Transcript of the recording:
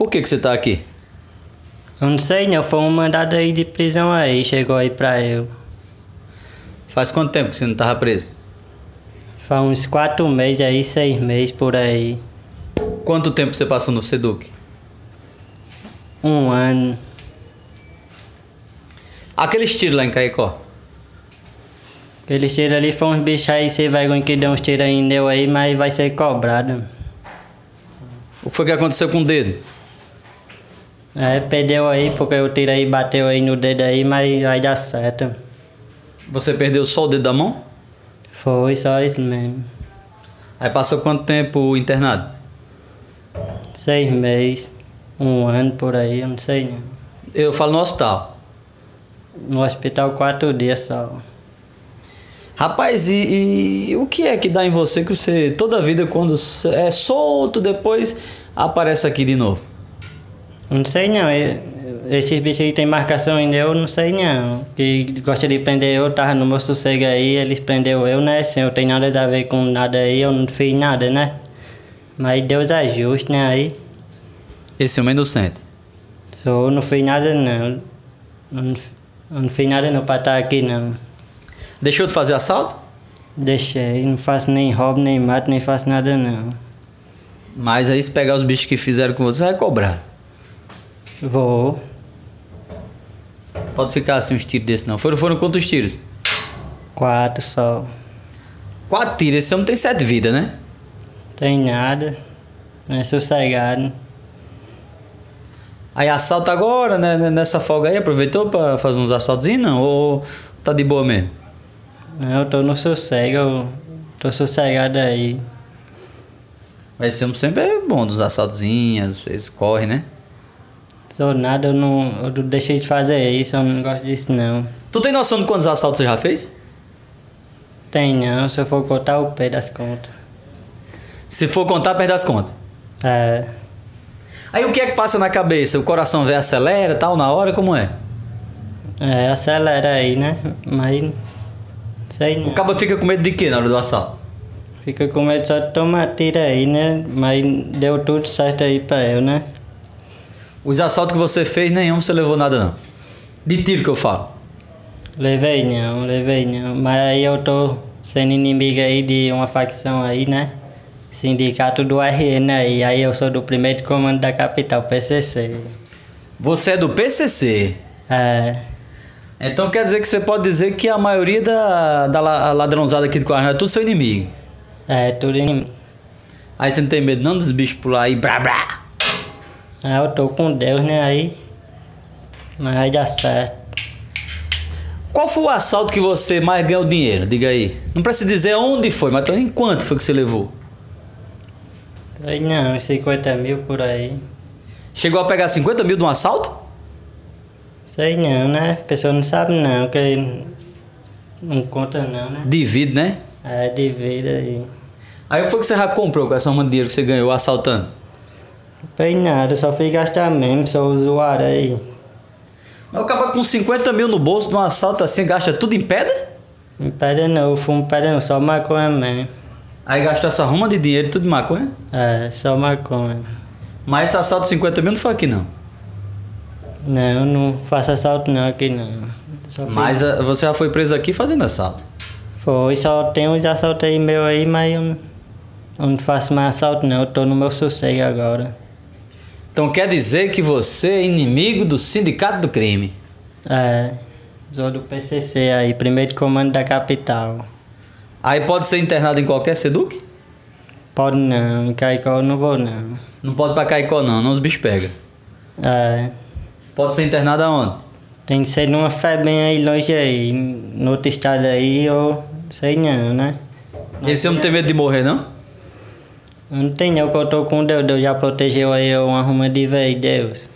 Por que você tá aqui? Eu não sei não, foi um mandado aí de prisão aí, chegou aí pra eu. Faz quanto tempo que você não tava preso? Faz uns 4 meses aí, 6 meses por aí. Quanto tempo você passou no Seduc? 1 ano. Aqueles tiros lá em Caicó. Aqueles tiros ali foi uns bichos aí, sem vergonha que deu uns tiros aí em eu aí, mas vai ser cobrado. O que foi que aconteceu com o dedo? Perdeu aí, porque o tiro aí bateu aí no dedo aí, mas vai dar certo. Você perdeu só o dedo da mão? Foi só isso mesmo. Aí passou quanto tempo internado? 6 meses, 1 ano por aí, eu não sei não. Eu falo no hospital. No hospital 4 dias só. Rapaz, e o que é que dá em você que você, toda vida, quando é solto, depois aparece aqui de novo? Não sei não, esses bichos aí tem marcação ainda, eu não sei não. Que gosta de prender eu, tava no meu sossego aí, eles prendeu eu, né? Sem eu ter nada a ver com nada aí, eu não fiz nada, né? Mas Deus é justo, né? Aí. Esse homem é inocente. Eu não fiz nada não. Eu não fiz nada não pra estar aqui não. Deixou de fazer assalto? Deixei, não faço nem roubo, nem mato, nem faço nada não. Mas aí se pegar os bichos que fizeram com você, vai cobrar. Vou. Pode ficar assim uns tiros desses não. Foram quantos tiros? 4 só. 4 tiros, esse homem tem 7 vidas, né? Tem nada. É sossegado. Aí assalto agora, né? Nessa folga aí, aproveitou pra fazer uns assaltozinhos, não? Ou tá de boa mesmo? Eu tô no sossego, eu tô sossegado aí. Mas esse homem sempre é bom dos assaltozinhos, eles correm, né? Sou nada, eu não deixei de fazer isso, eu não gosto disso não. Tu tem noção de quantos assaltos você já fez? Tem não, se eu for contar o pé das contas. Se for contar, perde as contas. É. Aí o que é que passa na cabeça? O coração vem, acelera, tal, na hora, como é? Acelera aí, né? Mas sei não. O cabo fica com medo de quê na hora do assalto? Fica com medo só de tomar tiro aí, né? Mas deu tudo certo aí pra eu, né? Os assaltos que você fez, nenhum você levou nada não. De tiro que eu falo. Levei não. Mas aí eu tô sendo inimigo aí de uma facção aí, né? Sindicato do RN aí. Aí eu sou do primeiro comando da capital, PCC. Você é do PCC. É. Então quer dizer que você pode dizer que a maioria da ladrãozada aqui do Guaraná é tudo seu inimigo. É, tudo inimigo. Aí você não tem medo não dos bichos pular aí, brá brá. Eu tô com Deus, né? Aí. Mas vai dar certo. Qual foi o assalto que você mais ganhou dinheiro? Diga aí. Não precisa dizer onde foi, mas em quanto foi que você levou? Sei não, 50 mil por aí. Chegou a pegar 50 mil de um assalto? Sei não, né? A pessoa não sabe não, que não conta não, né? Divide, né? É, de vida aí. Aí o que foi que você já comprou com essa soma de dinheiro que você ganhou assaltando? Não fez nada, só fui gastar mesmo, sou usuário aí. Mas acaba com 50 mil no bolso de um assalto assim, gasta tudo em pedra? Não pedra não, fumo pedra não, só maconha mesmo. Aí gastou essa ruma de dinheiro tudo de maconha? É, só maconha. Mas esse assalto de 50 mil não foi aqui não. Não, não faço assalto não aqui não. Mas você já foi preso aqui fazendo assalto. Foi, só tem uns assaltos aí meu aí, mas eu não faço mais assalto não, eu tô no meu sossego agora. Então quer dizer que você é inimigo do sindicato do crime. É, sou do PCC aí, primeiro comando da capital. Aí pode ser internado em qualquer Seduc? Pode não, em Caicó eu não vou não. Não pode pra Caicó não os bichos pegam. É, Pode ser internado aonde? tem que ser numa fé bem aí longe aí, no outro estado aí, ou sei não, né? Esse homem tem medo de morrer não? Eu não tenho não, que eu tô com Deus, Deus já protegeu aí, eu arrumo de vez, Deus.